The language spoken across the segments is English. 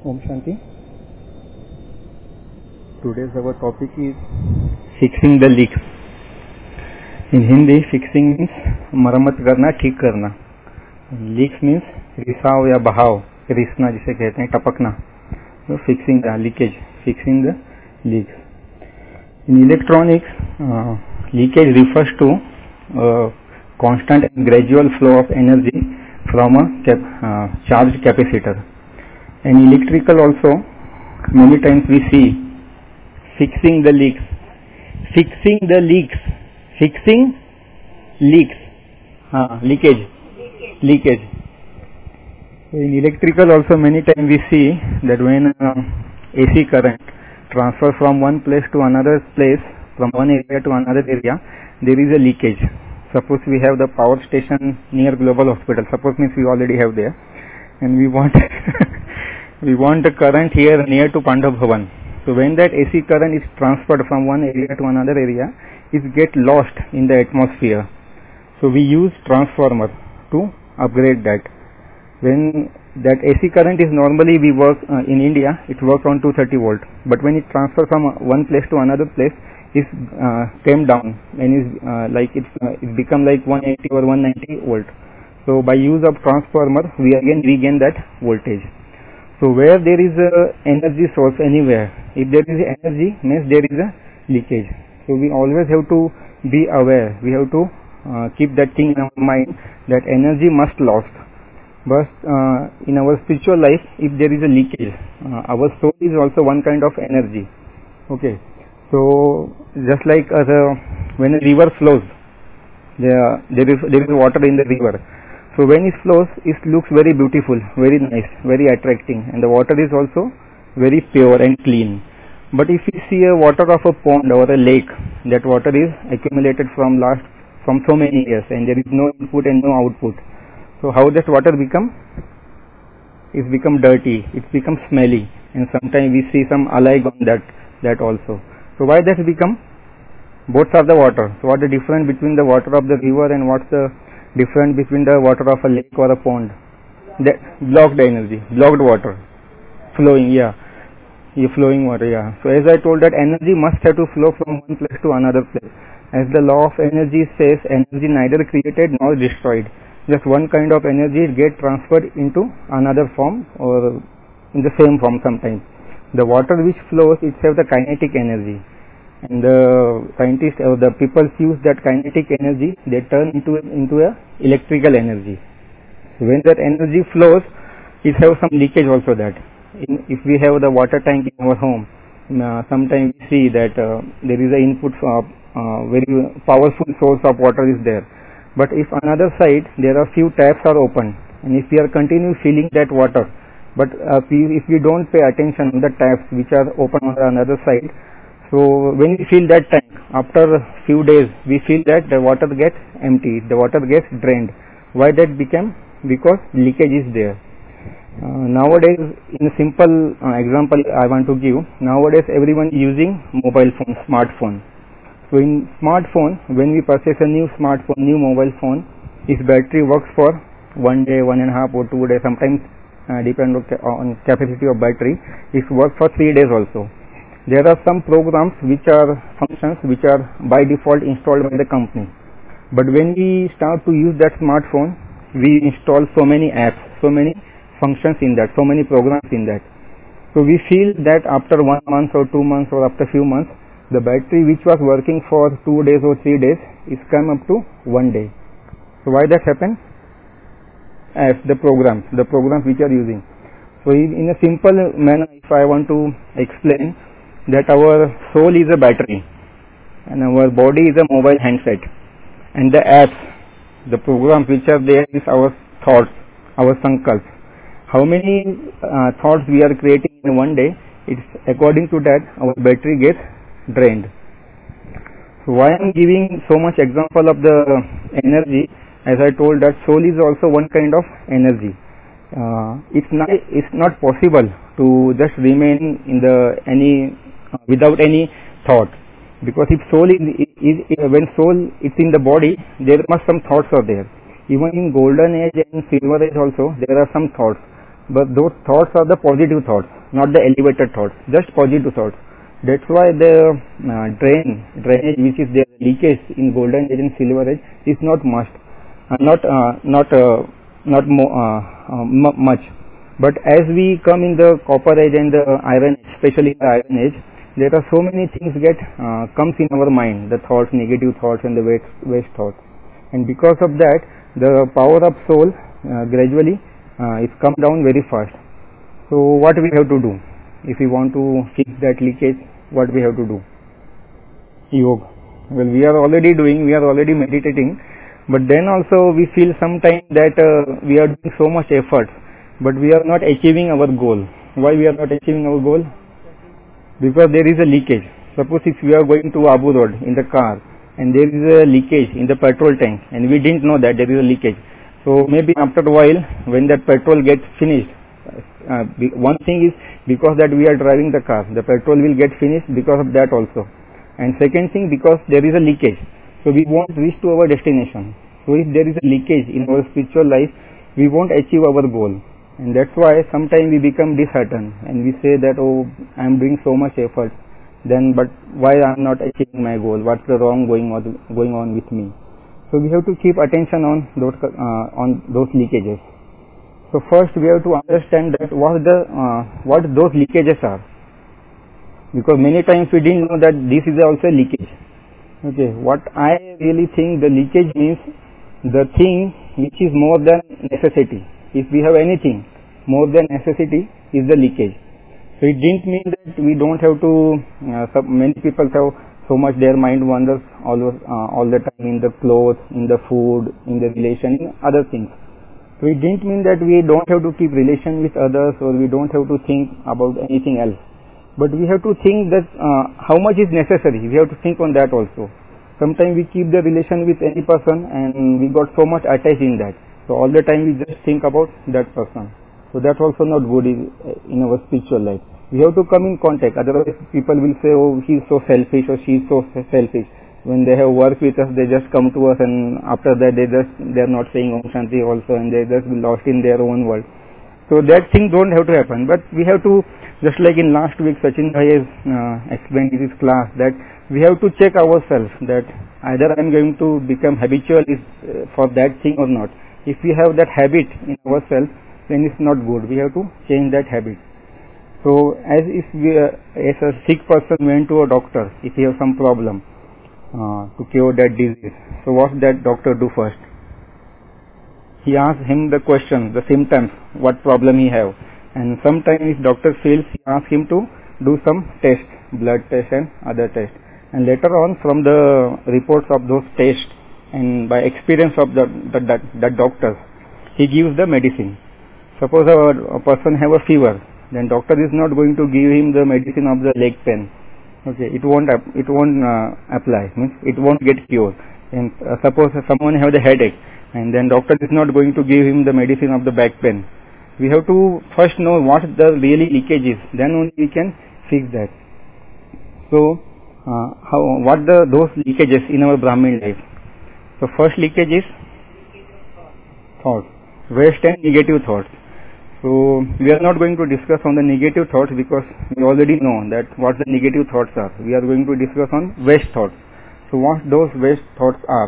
Om Shanti. Today's our topic is fixing the leaks. In Hindi, fixing means मरम्मत करना, ठीक करना. Leaks means रिसाव या बहाव, रिसना जिसे कहते हैं, टपकना. So fixing the leakage, fixing the leaks. In electronics, leakage refers to constant and gradual flow of energy from a charged capacitor. And electrical also, many times we see fixing the leaks, fixing the leaks, fixing leaks, leakage. So in electrical also many times we see that when AC current transfers from one place to another place, from one area to another area, there is a leakage. Suppose we have the power station near Global Hospital, suppose means we already have there, and we want we want the current here near to Pandav Bhavan. So when that AC current is transferred from one area to another area, it gets lost in the atmosphere. So we use transformer to upgrade that. When that AC current is normally we work in India, it works on 230 volt. But when it transfers from one place to another place, it came down and is it become like 180 or 190 volt. So by use of transformer, we again regain that voltage. So where there is a energy source anywhere, if there is energy, means there is a leakage. So we always have to be aware. We have to keep that thing in our mind that energy must lost. But in our spiritual life, if there is a leakage, our soul is also one kind of energy. Okay. So just like when a river flows, there is water in the river. So when it flows, it looks very beautiful, very nice, very attracting, and the water is also very pure and clean. But if you see a water of a pond or a lake, that water is accumulated from so many years, and there is no input and no output. So how that water become? It's become dirty, it's become smelly, and sometimes we see some algae on that also. So why that become? Both are the water. So what the difference between the water of the river and what's the difference between the water of a lake or a pond? That blocked energy, blocked water, flowing, flowing water, So as I told that energy must have to flow from one place to another place. As the law of energy says, energy neither created nor destroyed. Just one kind of energy get transferred into another form or in the same form sometimes. The water which flows, it has the kinetic energy. And the scientists or the people use that kinetic energy, they turn into a electrical energy. So when that energy flows, it has some leakage also that. If we have the water tank in our home, sometimes we see that there is an input very powerful source of water is there. But if another side, there are few taps are open, and if we are continuing filling that water, but if we don't pay attention to the taps which are open on the another side, so when we fill that tank, after a few days, we feel that the water gets empty, the water gets drained. Why that became? Because leakage is there. Nowadays, in a simple example I want to give, nowadays everyone using mobile phone, smartphone. So in smartphone, when we purchase a new smartphone, new mobile phone, its battery works for 1 day, 1.5 or 2 days, sometimes depend on capacity of battery, it works for 3 days also. There are some programs which are functions which are by default installed by the company. But when we start to use that smartphone, we install so many apps, so many functions in that, so many programs in that. So we feel that after 1 month or 2 months or after few months, the battery which was working for 2 days or 3 days is come up to 1 day. So why that happen? As the programs which are using. So in a simple manner, if I want to explain, that our soul is a battery and our body is a mobile handset, and the apps, the programs which are there is our thoughts, our sankalps. How many thoughts we are creating in 1 day, it's according to that our battery gets drained. So why I am giving so much example of the energy, as I told that soul is also one kind of energy. It's not possible to just remain in without any thought, because if soul when soul is in the body, there must some thoughts are there. Even in golden age and silver age also there are some thoughts, but those thoughts are the positive thoughts. not the elevated thoughts, just positive thoughts. That's why the drainage which is there, leakage in golden age and silver age is not much, much. But as we come in the copper age and the iron, especially the iron age, there are so many things comes in our mind, the thoughts, negative thoughts and the waste thoughts, and because of that, the power of soul gradually is come down very fast. So what we have to do if we want to fix that leakage? What we have to do? Yoga. Well, we are already meditating, but then also we feel sometimes that we are doing so much effort, but we are not achieving our goal. Why we are not achieving our goal? Because there is a leakage. Suppose if we are going to Abu Road in the car and there is a leakage in the petrol tank and we didn't know that there is a leakage. So maybe after a while when that petrol gets finished, one thing is because that we are driving the car, the petrol will get finished because of that also. And second thing, because there is a leakage. So we won't reach to our destination. So if there is a leakage in our spiritual life, we won't achieve our goal. And that's why sometimes we become disheartened and we say that, oh, I am doing so much effort, then but why I am not achieving my goal? What's the wrong going on with me? So we have to keep attention on those leakages. So first we have to understand that what those leakages are, because many times we didn't know that this is also a leakage. Okay, what I really think the leakage means the thing which is more than necessity. If we have anything more than necessity is the leakage. So it didn't mean that we don't have to. Many people have so much their mind wanders all the time in the clothes, in the food, in the relation, in other things. So it didn't mean that we don't have to keep relation with others or we don't have to think about anything else. But we have to think that how much is necessary. We have to think on that also. Sometimes we keep the relation with any person and we got so much attached in that. So all the time we just think about that person. So that's also not good in our spiritual life. We have to come in contact. Otherwise people will say, oh, he's so selfish or she's so selfish. When they have worked with us, they just come to us and after that they're not saying Om Shanti also and they just be lost in their own world. So that thing don't have to happen. But we have to, just like in last week Sachin Bhai has explained in his class, that we have to check ourselves that either I am going to become habitual for that thing or not. If we have that habit in ourselves, then it's not good. We have to change that habit. So as a sick person went to a doctor, if he has some problem, to cure that disease. So what that doctor do first? He asks him the question, the symptoms, what problem he have. And sometimes if doctor feels, he asks him to do some tests, blood test and other tests. And later on, from the reports of those tests and by experience of the doctors, he gives the medicine. Suppose a person have a fever, then doctor is not going to give him the medicine of the leg pain. Okay, it won't apply, means it won't get cured. And suppose someone have the headache, and then doctor is not going to give him the medicine of the back pain. We have to first know what the really leakage is, then only we can fix that. So, those leakages in our Brahmin life? So first leakage is thoughts, waste and negative thoughts. So we are not going to discuss on the negative thoughts because we already know that what the negative thoughts are. We are going to discuss on waste thoughts. So what those waste thoughts are?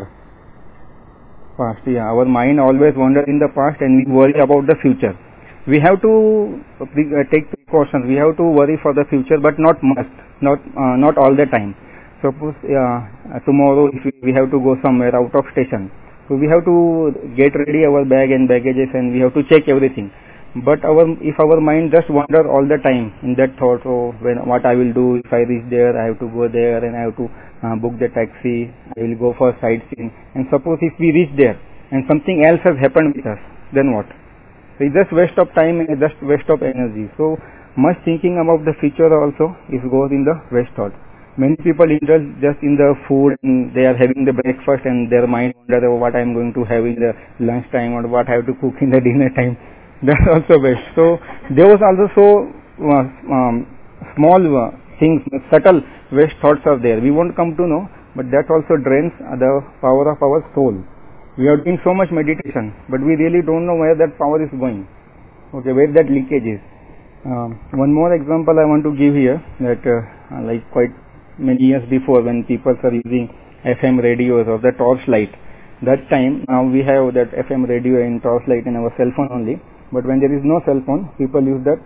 Past, our mind always wanders in the past and we worry about the future. We have to take precautions. We have to worry for the future, but not must, not all the time. Suppose tomorrow if we have to go somewhere out of station, so we have to get ready our bag and baggages and we have to check everything. But if our mind just wander all the time in that thought, what I will do if I reach there, I have to go there and I have to book the taxi, I will go for sightseeing. And suppose if we reach there and something else has happened with us, then what? So it's just waste of time and just waste of energy. So much thinking about the future also goes in the waste thought. Many people indulge just in the food and they are having the breakfast and their mind wonder what I am going to have in the lunch time or what I have to cook in the dinner time. That's also waste. So those also so small things, subtle waste thoughts are there. We won't come to know, but that also drains the power of our soul. We are doing so much meditation, but we really don't know where that power is going. Okay, where that leakage is. One more example I want to give here, that like quite many years before, when people are using FM radios or the torchlight, that time, now we have that FM radio and torchlight in our cell phone only, but when there is no cell phone, people use that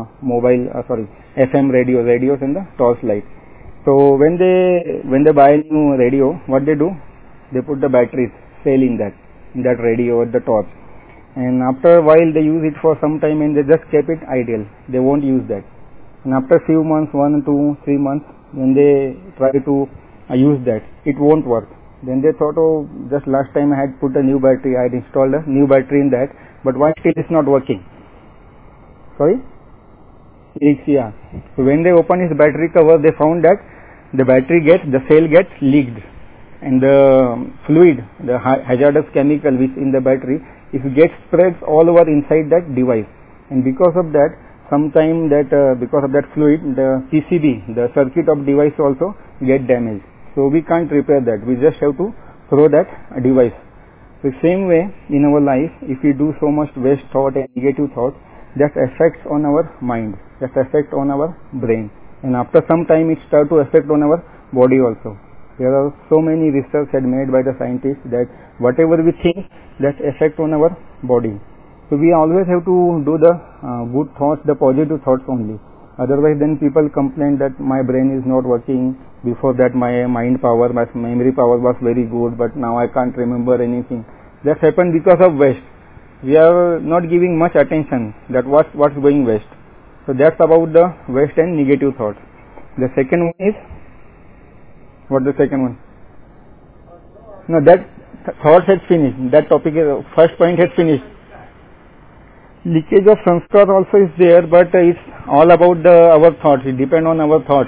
FM radios and the torchlight. So when they buy a new radio, what they do? They put the batteries, cell in that radio or the torch, and after a while they use it for some time and they just keep it idle. They won't use that. And after few months, 1, 2, 3 months, when they try to use that, it won't work. Then they thought, oh, just last time I had put a new battery, I had installed a new battery in that, but why still it's not working? Sorry? Yeah. So when they open his battery cover, they found that the cell gets leaked, and the fluid, the hazardous chemical which in the battery, it gets spreads all over inside that device, and because of that, because of that fluid, the PCB, the circuit of device also get damaged. So we can't repair that. We just have to throw that device. The same way in our life, if we do so much waste thought and negative thoughts, that affects on our mind, that affects on our brain, and after some time it starts to affect on our body also. There are so many research made by the scientists that whatever we think, that affect on our body. So we always have to do the good thoughts, the positive thoughts only. Otherwise then people complain that my brain is not working. Before that my mind power, my memory power was very good, but now I can't remember anything. That happened because of waste. We are not giving much attention that what's going waste. So that's about the waste and negative thoughts. The second one is, what the second one? No, that thoughts has finished. That topic is, first point has finished. Leakage of sanskar also is there, but it's all about our thoughts. It depends on our thoughts.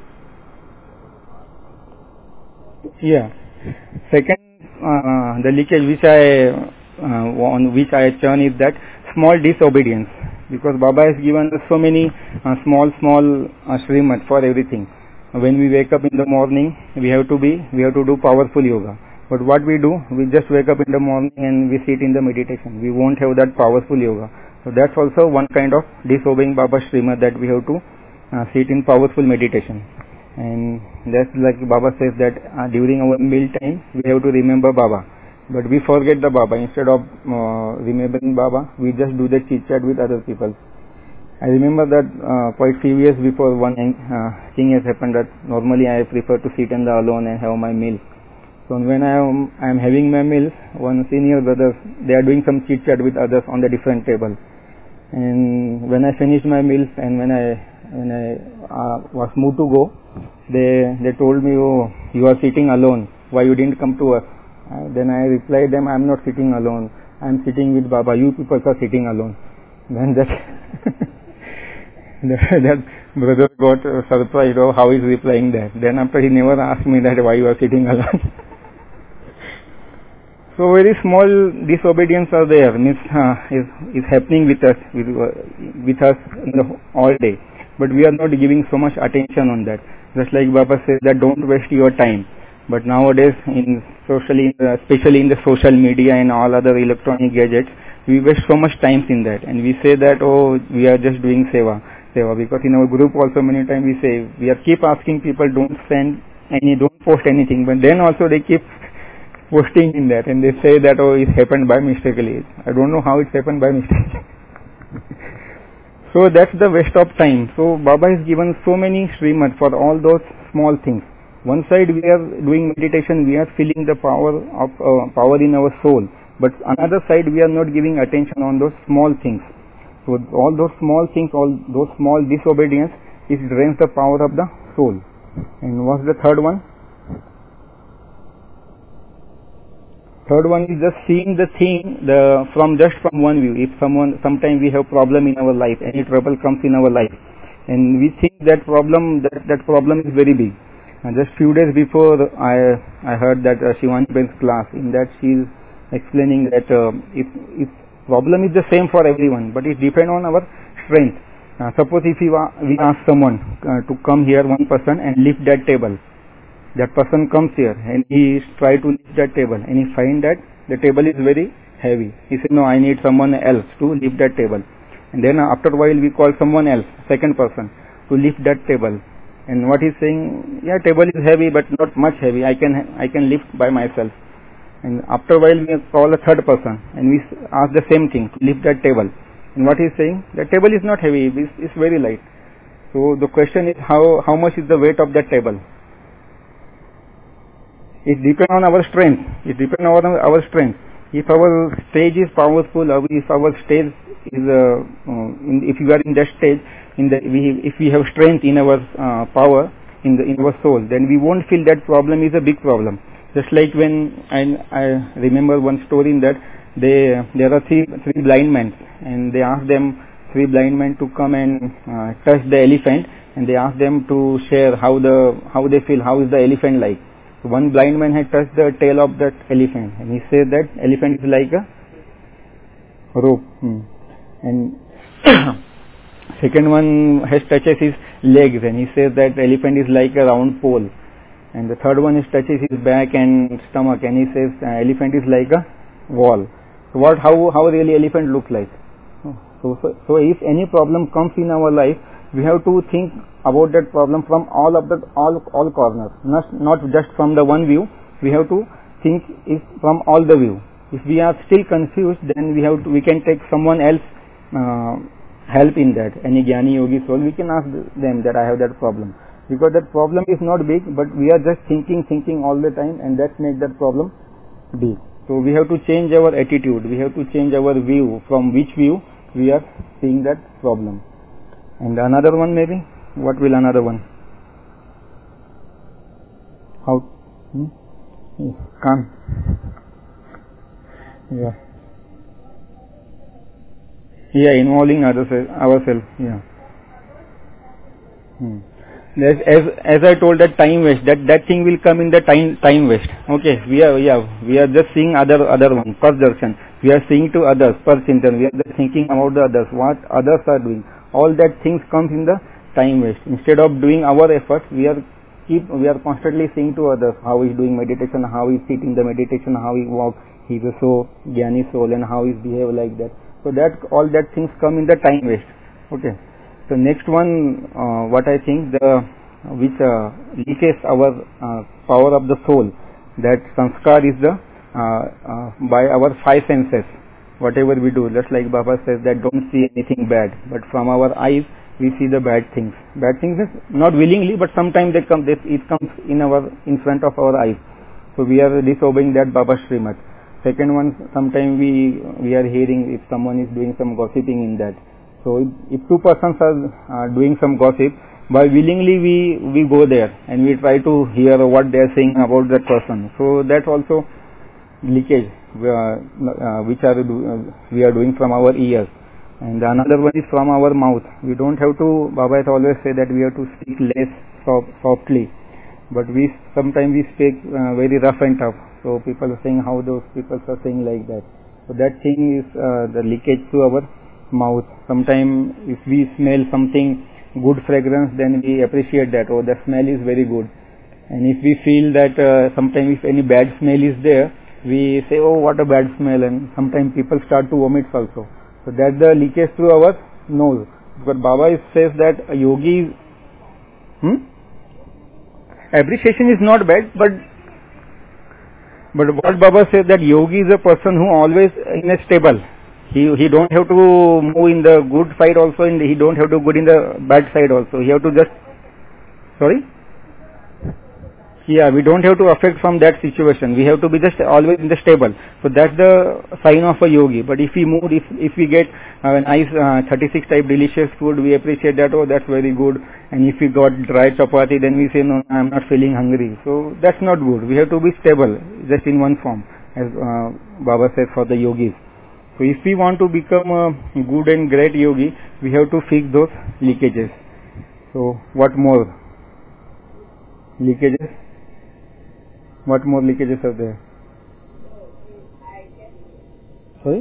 Yeah. Second, the leakage which I churn is that small disobedience, because Baba has given us so many small Srimad for everything. When we wake up in the morning, we have to do powerful yoga. But what we do, we just wake up in the morning and we sit in the meditation. We won't have that powerful yoga. So that's also one kind of disobeying Baba's Srimad, that we have to sit in powerful meditation. And that's like Baba says that during our meal time, we have to remember Baba. But we forget the Baba. Instead of remembering Baba, we just do the chit chat with other people. I remember that quite few years before one thing has happened, that normally I prefer to sit alone and have my meal. So when I am having my meals, one senior brother, they are doing some chit chat with others on the different table. And when I finished my meals and when I was moved to go, they told me, oh, you are sitting alone. Why you didn't come to us? Then I replied them, I am not sitting alone. I am sitting with Baba. You people are sitting alone. Then that that brother got surprised. Oh, how is replying that? Then after, he never asked me that why you are sitting alone. So very small disobedience are there, means is happening with us all day, but we are not giving so much attention on that. Just like Baba says that don't waste your time. But nowadays, especially in the social media and all other electronic gadgets, we waste so much time in that, and we say that, oh, we are just doing seva, because in our group also many times we say, we are keep asking people, don't post anything, but then also they keep posting in that, and they say that, oh, it happened by mistakenly. I don't know how it happened by mistake. So that's the waste of time. So Baba has given so many Srimad for all those small things. One side we are doing meditation, we are feeling the power in our soul, but another side we are not giving attention on those small things. So all those small things, all those small disobedience, it drains the power of the soul. And what's the third one? Third one is just seeing the thing from one view. If sometimes we have problem in our life, any trouble comes in our life, and we think that problem is very big. And just few days before, I heard that Shivani Ben's class. In that she is explaining that if problem is the same for everyone, but it depends on our strength. Suppose if we ask someone to come here, one person, and lift that table. That person comes here and he tries to lift that table, and he finds that the table is very heavy. He says, no, I need someone else to lift that table. And then after a while we call someone else, second person, to lift that table. And what he's saying, yeah, table is heavy, but not much heavy. I can lift by myself. And after a while we call a third person, and we ask the same thing, to lift that table. And what he's saying, the table is not heavy, it's very light. So the question is, how much is the weight of that table? It depends on our strength. It depends on our strength. If our stage is powerful, or if our stage is, if you are in that stage, if we have strength in our power, in our soul, then we won't feel that problem is a big problem. Just like when I remember one story in that there are three blind men, and they asked them, three blind men, to come and touch the elephant, and they asked them to share how they feel, how is the elephant like. So one blind man had touched the tail of that elephant, and he said that elephant is like a rope. And second one has touches his legs, and he says that elephant is like a round pole. And the third one is touches his back and stomach, and he says elephant is like a wall. So how really elephant look like? So if any problem comes in our life, we have to think about that problem from all corners, not just from the one view. We have to think it from all the view. If we are still confused, then we can take someone else help in that. Any Jnani Yogi soul, we can ask them that I have that problem, because that problem is not big, but we are just thinking all the time, and that makes that problem big. So we have to change our attitude. We have to change our view, from which view we are seeing that problem. And another one, maybe, what will another one? How? Calm. Yeah, involving ourselves. Yeah. As I told, that time waste, that thing will come in the time waste. Okay, we are just seeing other one, first darshan. We are seeing to others, first chintan. We are just thinking about the others, what others are doing. All that things comes in the time waste. Instead of doing our efforts, we are constantly seeing to others, how he is doing meditation, how he is sitting the meditation, how he walks, he is a so Jnani soul, and how he behave like that. So that all that things come in the time waste. Okay. So next one, what I think, which leaches our power of the soul, that sanskar is by our five senses. Whatever we do, just like Baba says that don't see anything bad, but from our eyes we see the bad things. Bad things is not willingly, but sometimes it comes in front of our eyes. So we are disobeying that Baba Srimad. Second one, sometimes we are hearing if someone is doing some gossiping in that. So if two persons are doing some gossip, by willingly we go there and we try to hear what they are saying about that person. So that's also leakage which we are doing from our ears. And another one is from our mouth. We don't have to, Baba has always said that we have to speak less softly, but sometimes we speak very rough and tough. So people are saying how those people are saying like that. So that thing is the leakage to our mouth. Sometimes if we smell something good fragrance, then we appreciate that, oh, the smell is very good. And if we feel that sometimes if any bad smell is there, we say, oh, what a bad smell, and sometimes people start to vomit also. So that's the leakage through our nose. But Baba says that a yogi, appreciation is not bad, but what Baba says, that yogi is a person who always in a stable. He don't have to move in the good side also, and he don't have to go in the bad side also. He have to just, sorry? Yeah, we don't have to affect from that situation. We have to be just always in the stable. So that's the sign of a yogi. But if we move, if we get a nice 36 type delicious food, we appreciate that, oh, that's very good. And if we got dry chapati, then we say, no, I'm not feeling hungry. So that's not good. We have to be stable, just in one form, as Baba said for the yogis. So if we want to become a good and great yogi, we have to fix those leakages. So what more? Leakages? What more leakages are there? Sorry?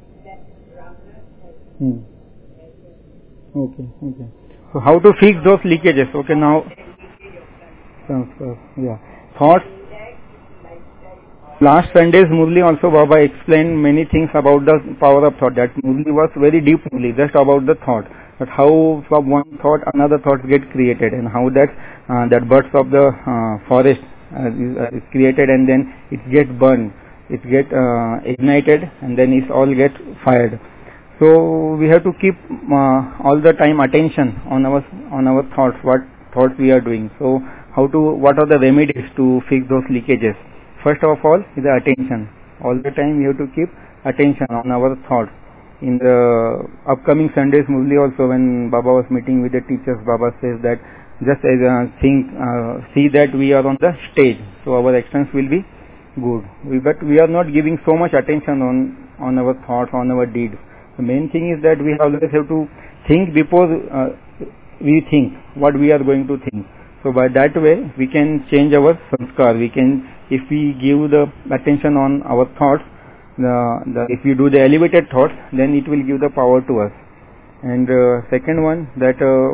Okay. So how to fix those leakages? Okay, now, yeah. Thoughts? Last Sunday's Murli also Baba explained many things about the power of thought. That Murli was very deep Murli, just about the thought. But how from one thought another thought get created, and how that birds of the forest is created, and then it gets burned, it get ignited, and then it all get fired. So we have to keep all the time attention on our thoughts, what thoughts we are doing. So what are the remedies to fix those leakages? First of all is the attention. All the time we have to keep attention on our thoughts. In the upcoming Sunday's Murli also, when Baba was meeting with the teachers, Baba says that just as see that we are on the stage, so our actions will be good. But we are not giving so much attention on our thoughts, on our deeds. The main thing is that we always have to think before we think what we are going to think. So by that way we can change our sanskar. If we give the attention on our thoughts, if we do the elevated thoughts, then it will give the power to us. And second one, that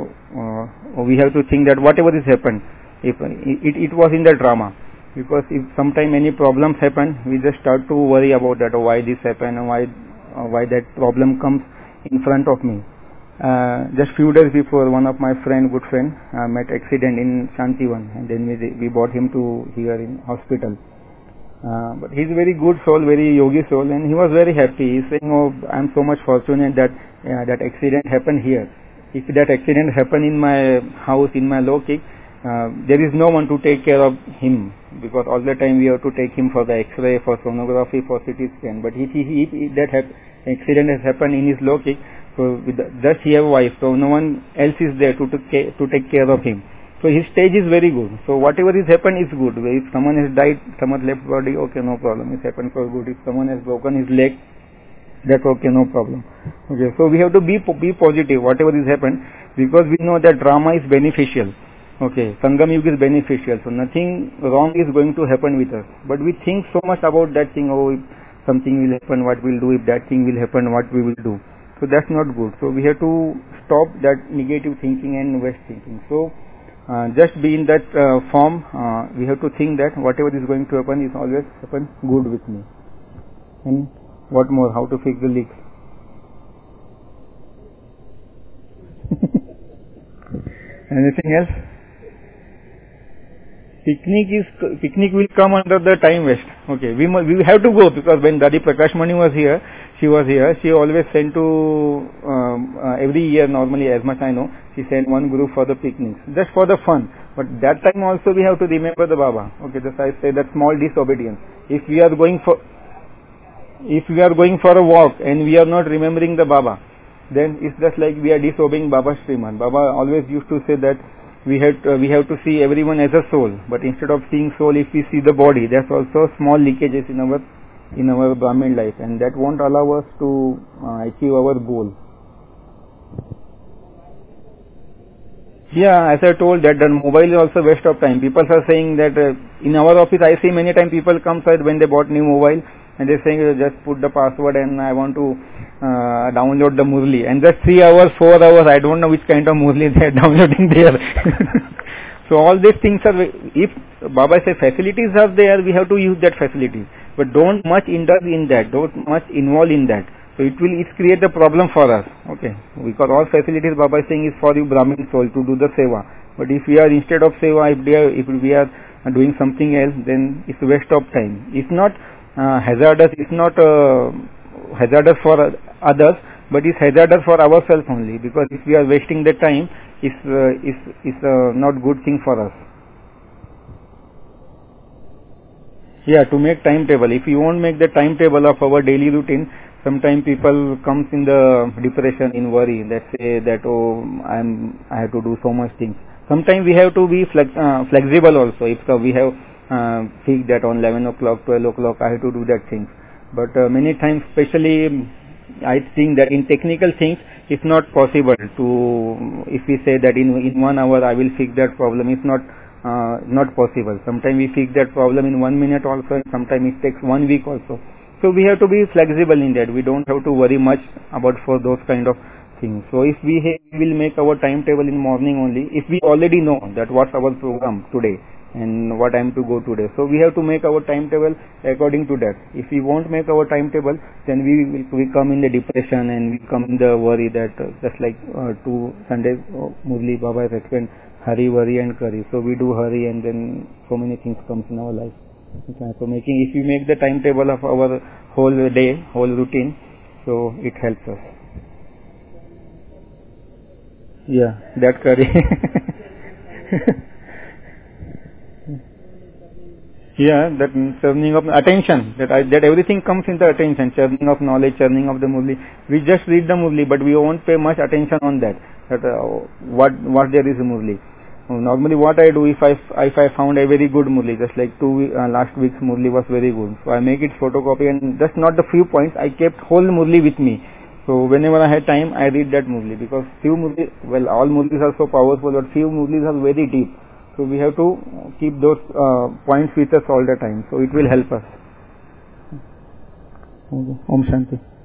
we have to think that whatever is happened, if it was in the drama, because if sometime any problems happen, we just start to worry about that, why this happened, and why that problem comes in front of me. Just few days before, one of my good friend met accident in Shantivan, and then we brought him to here in hospital. But he's very good soul, very yogi soul, and he was very happy. He's saying, "Oh, I'm so much fortunate that that accident happened here. If that accident happened in my house, in my Lokik, there is no one to take care of him, because all the time we have to take him for the X-ray, for sonography, for CT scan. But if that accident has happened in his Lokik, so just he have a wife, so no one else is there to take care of him. So his stage is very good. So whatever is happened is good. If someone has died, someone left body, okay, no problem. It's happened for good. If someone has broken his leg, that's okay, no problem. Okay, so we have to be positive, whatever is happened, because we know that drama is beneficial. Okay, Sangam Yuga is beneficial. So nothing wrong is going to happen with us. But we think so much about that thing. Oh, if something will happen, what we'll do? If that thing will happen, what we will do? So that's not good. So we have to stop that negative thinking and west thinking. So just be in that form. We have to think that whatever is going to happen is always happen good with me. And what more? How to fix the leaks? Anything else? Picnic will come under the time waste. Okay, we have to go, because when Dadi Prakash Mani was here, she always sent to every year, normally, as much I know, she sent one group for the picnics, just for the fun. But that time also we have to remember the Baba. Okay, just I say that small disobedience. If we are going for a walk and we are not remembering the Baba, then it's just like we are disobeying Baba's Sriman. Baba always used to say that we have to see everyone as a soul, but instead of seeing soul, if we see the body, that's also small leakages in our Brahmin life, and that won't allow us to achieve our goal. Yeah, as I told, that the mobile is also waste of time. People are saying that in our office, I see many times people come side when they bought new mobile, and they're saying just put the password and I want to download the Murli, and just 3 hours, 4 hours, I don't know which kind of Murli they are downloading there. So all these things are, if Baba says facilities are there, we have to use that facility, but don't much indulge in that, don't much involve in that. So it create a problem for us. Okay, because all facilities Baba is saying is for the Brahmin soul to do the seva. But if we are, instead of seva, if we are doing something else, then it's a waste of time. It's not hazardous. It's not hazardous for others, but it's hazardous for ourselves only. Because if we are wasting the time, it's not good thing for us. Yeah, to make timetable. If you won't make the timetable of our daily routine, sometimes people comes in the depression, in worry. Let's say that, oh, I have to do so much things. Sometimes we have to be flexible also. If we have fixed that on 11 o'clock, 12 o'clock, I have to do that thing. But many times, especially, I think that in technical things, it's not possible to, if we say that in 1 hour I will fix that problem, it's not possible. Sometimes we fix that problem in 1 minute also, and sometimes it takes 1 week also. So we have to be flexible in that. We don't have to worry much about for those kind of things. So if we will make our timetable in morning only, if we already know that what's our program today, and what time to go today. So we have to make our timetable according to that. If we won't make our timetable, then we come in the depression and we come in the worry that just like 2 Sundays Murli Baba has explained, hurry, worry and curry. So we do hurry and then so many things comes in our life. Okay. So if we make the timetable of our whole day, whole routine, so it helps us. Yeah, that curry. Yeah, that churning of attention, that everything comes in the attention, churning of knowledge, churning of the Murli. We just read the Murli, but we won't pay much attention on that what there is a Murli. Normally what I do, if I found a very good Murli, just like last week's Murli was very good, so I make it photocopy, and just not the few points, I kept whole Murli with me. So whenever I had time, I read that Murli, because few Murli, well, all Murlis are so powerful, but few Murlis are very deep. So we have to keep those points with us all the time. So it will help us. Okay. Om Shanti.